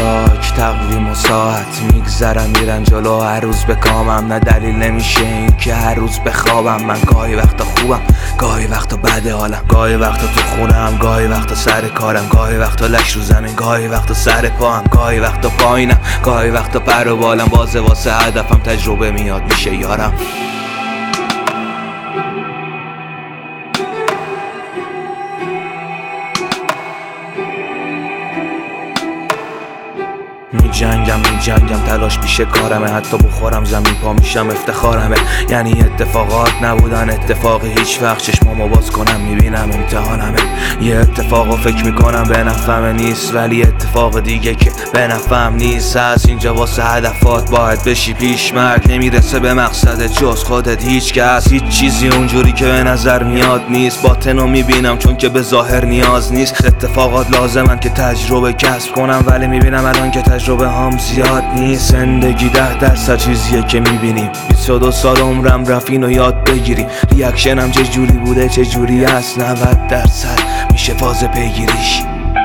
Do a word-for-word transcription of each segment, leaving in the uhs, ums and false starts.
خاک تقویم و ساعت میگذرم میرن جلو، هر روز به کامم، نه دلیل نمیشه این که هر روز بخوابم. من گاهی وقتا خوبم، گاهی وقتا بده حالم، گاهی وقتا تو خونم، گاهی وقتا سر کارم، گاهی وقتا لش رو زمین، گاهی وقتا سر پاهم، گاهی وقتا پایینم، گاهی وقتا پر و بالم. بازه واسه هدفم تجربه میاد میشه یارم. می جنگم می جنگم تلاش پیش کارمه، حتی بخورم زمین پا میشم افتخارمه. یعنی اتفاقات نبودن اتفاقی هیچ وقت، چشمامو باز کنم میبینم امتحانمه. یه اتفاقو فکر میکنم به نفعم نیست، ولی اتفاق دیگه که به نفعم نیست هست. اینجا واسه هدفات باید بشی پیش مرد، نمیرسه به مقصدت جز خودت هیچ کس. هیچ چیزی اونجوری که به نظر میاد نیست، باطنو میبینم چون که به ظاهر نیاز نیست. اتفاقات لازمن که تجربه کسب کنم، ولی میبینم الان که تجربه هم زیاد نیست. زندگی ده درصد چیزیه که میبینیم، بیست و دو سال عمرم رفت اینو یاد بگیریم. ریاکشنم چه جوری بوده چه جوری هست، نود درصد میشه فاز پیگیریش.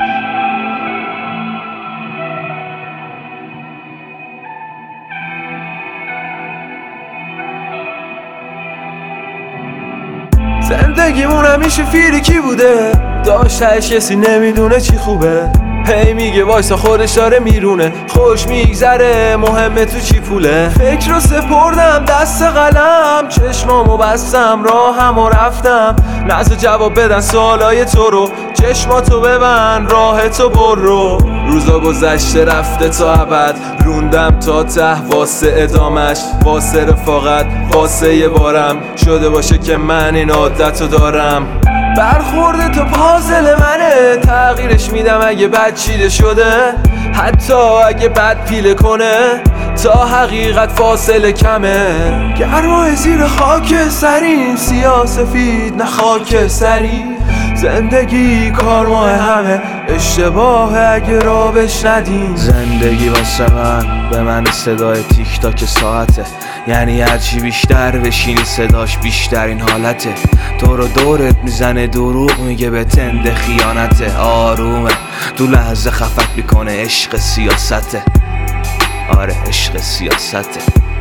زندگیمون همیشه فیریکی بوده، داشتهش کسی نمیدونه چی خوبه. هی میگه وایسا خودش داره میرونه، خوش میگذره مهمه تو چی پوله. فکر رو سپردم دست قلم، چشمامو بستم راهمو رفتم. نزد جواب بدن سوالای تو رو، چشماتو ببند راهتو برو. روزا گذشته رفته تا ابد، روندم تا ته واسه ادامش، واسه رفاقت واسه یه بارم. شده باشه که من این عادتو دارم، برخورد تو پازل منه. تغییرش میدم اگه بد چیده شده، حتی اگه بد پیله کنه. تا حقیقت فاصله کمه، گرمای زیر خاک سریم، سیاه سفید نه خاک سری. زندگی کار ماه همه، اشتباه اگه را بشندیم. زندگی واسه من به من صدای تیک تاک ساعته، یعنی هرچی بیشتر بشینی صداش بیشتر این حالته. تو رو دورت میزنه دروغ میگه به تند خیانته. آرومه تو لحظه خفت میکنه، عشق سیاسته. آره عشق سیاسته.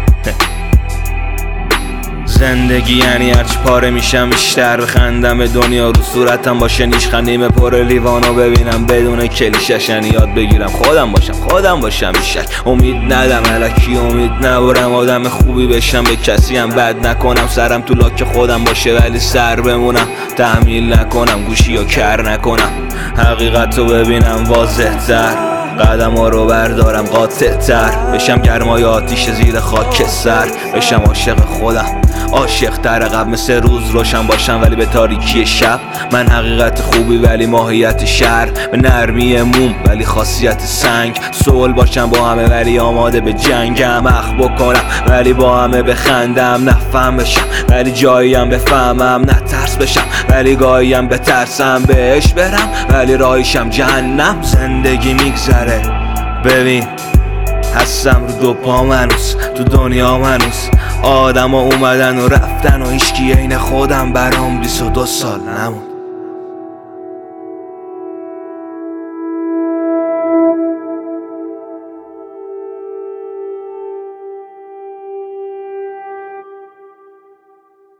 زندگی یعنی هرچی پاره میشم بیشتر بخندم به دنیا، رو صورتم باشه نیشخندیم پر لیوانو ببینم بدون کلیشش. یعنی یاد بگیرم خودم باشم خودم باشم بیشک، امید ندم الکی امید نبرم، آدم خوبی بشم به کسی هم بد نکنم. سرم تو لاک خودم باشه ولی سر بمونم، تحمیل نکنم گوشی و کر نکنم. حقیقت رو ببینم واضح تر، قدم ها رو بردارم قاطع تر، بشم گرمای آتیش زیر خاک سر. بشم عاشق خودم عاشق تر قبل، مثل روز روشن باشم ولی به تاریکی شب. من حقیقت خوبی ولی ماهیت شر، به نرمی موم ولی خاصیت سنگ. صلح باشم با همه ولی آماده به جنگم، اخ بکنم ولی با همه بخندم. نفهم بشم ولی جاییم بفهمم، نه ترس بشم ولی گاهیم بترسم. بهش برم ولی راهیشم جهنم. زندگی میگذره ببین هستم رو دو پا منوس، تو دنیا منوس. آدم ها اومدن و رفتن و هیچکی عین خودم برام بیست و دو سال نمون.